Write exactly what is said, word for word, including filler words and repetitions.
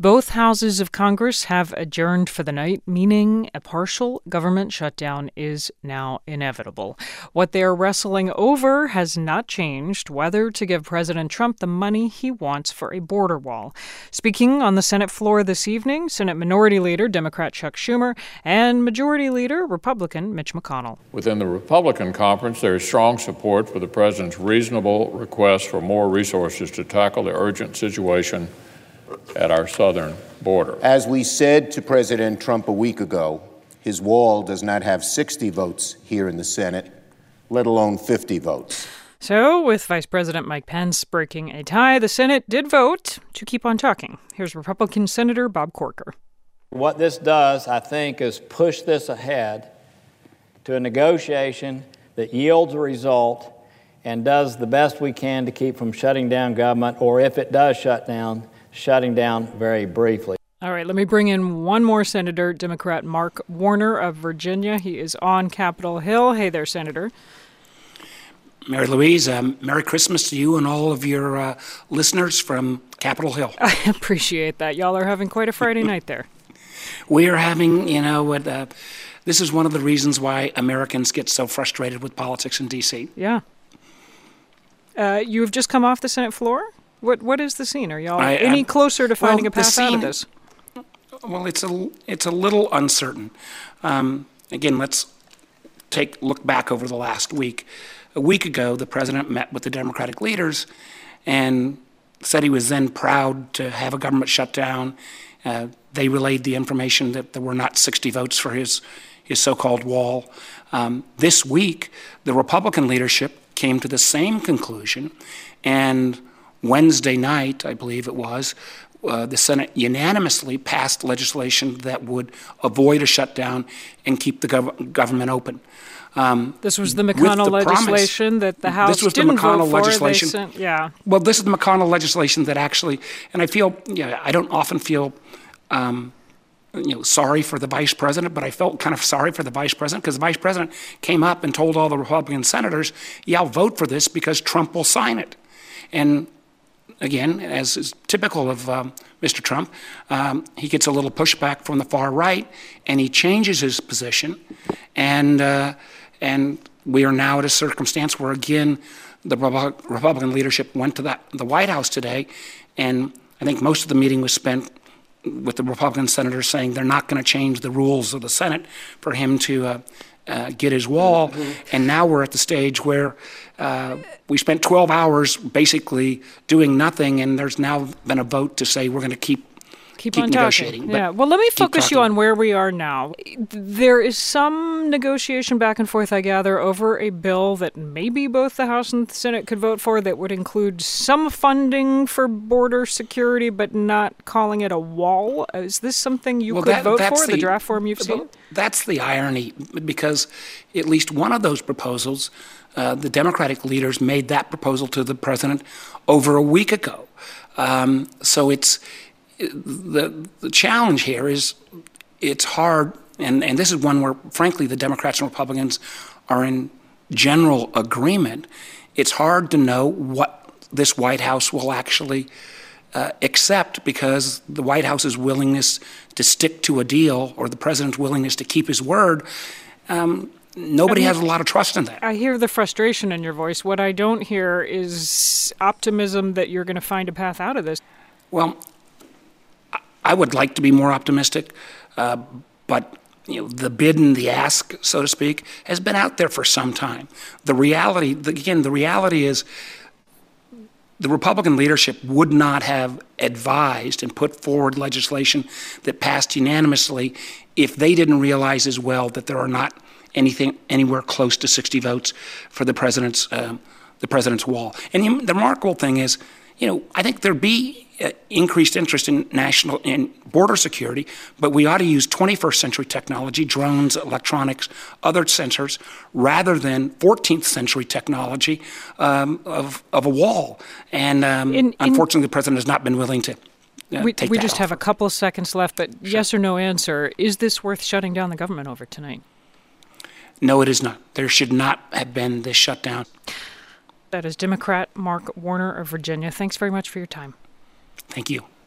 Both houses of Congress have adjourned for the night, meaning a partial government shutdown is now inevitable. What they are wrestling over has not changed, whether to give President Trump the money he wants for a border wall. Speaking on the Senate floor this evening, Senate Minority Leader Democrat Chuck Schumer and Majority Leader Republican Mitch McConnell. Within the Republican conference, there is strong support for the president's reasonable request for more resources to tackle the urgent situation at our southern border. As we said to President Trump a week ago, his wall does not have sixty votes here in the Senate, let alone fifty votes. So, with Vice President Mike Pence breaking a tie, the Senate did vote to keep on talking. Here's Republican Senator Bob Corker. What this does, I think, is push this ahead to a negotiation that yields a result and does the best we can to keep from shutting down government, or if it does shut down, shutting down very briefly. All right, let me bring in one more senator, Democrat Mark Warner of Virginia. He is on Capitol Hill. Hey there, Senator. Mary Louise, um, Merry Christmas to you and all of your uh, listeners from Capitol Hill. I appreciate that. Y'all are having quite a Friday night there. We are having, you know, what, uh, this is one of the reasons why Americans get so frustrated with politics in D C. Yeah. Uh, you've just come off the Senate floor? What What is the scene? Are y'all I, any I, closer to finding well, a path scene, out of this? Well, it's a, it's a little uncertain. Um, again, let's take look back over the last week. A week ago, the president met with the Democratic leaders and said he was then proud to have a government shutdown. Uh, they relayed the information that there were not sixty votes for his, his so-called wall. Um, this week, the Republican leadership came to the same conclusion, and Wednesday night, I believe it was, uh, the Senate unanimously passed legislation that would avoid a shutdown and keep the gov- government open. Um, this was the McConnell the legislation promise, that the House this was didn't the McConnell vote for. Legislation. They sent, yeah. Well, this is the McConnell legislation that actually, and I feel, yeah, I don't often feel, um, you know, sorry for the vice president, but I felt kind of sorry for the vice president because the vice president came up and told all the Republican senators, yeah, I'll vote for this because Trump will sign it. And again, as is typical of um, Mister Trump, um, he gets a little pushback from the far right, and he changes his position. And uh, and we are now at a circumstance where, again, the Republican leadership went to that, the White House today, and I think most of the meeting was spent with the Republican senators saying they're not going to change the rules of the Senate for him to uh, uh, get his wall. Mm-hmm. And now we're at the stage where uh, we spent twelve hours basically doing nothing, and there's now been a vote to say we're going to keep Keep, keep on negotiating. talking. Yeah. Well, let me focus talking. you on where we are now. There is some negotiation back and forth, I gather, over a bill that maybe both the House and the Senate could vote for that would include some funding for border security, but not calling it a wall. Is this something you well, could that, vote for, the, the draft form you've seen? That's the irony, because at least one of those proposals, uh, the Democratic leaders made that proposal to the president over a week ago. Um, so it's The, the challenge here is it's hard, and, and this is one where, frankly, the Democrats and Republicans are in general agreement. It's hard to know what this White House will actually uh, accept, because the White House's willingness to stick to a deal, or the president's willingness to keep his word, um, nobody I mean, has a lot of trust in that. I hear the frustration in your voice. What I don't hear is optimism that you're going to find a path out of this. Well, I would like to be more optimistic, uh, but you know, the bid and the ask, so to speak, has been out there for some time. The reality, the, again, the reality is the Republican leadership would not have advised and put forward legislation that passed unanimously if they didn't realize as well that there are not anything anywhere close to sixty votes for the president's um, the president's wall. And the, the remarkable thing is, you know, I think there'd be uh, increased interest in national in border security, but we ought to use twenty-first century technology, drones, electronics, other sensors, rather than fourteenth century technology um, of of a wall. And um, in, in, unfortunately, the president has not been willing to. Uh, we take we that just offer. have a couple of seconds left, but sure. Yes or no answer: is this worth shutting down the government over tonight? No, it is not. There should not have been this shutdown. That is Democrat Mark Warner of Virginia. Thanks very much for your time. Thank you.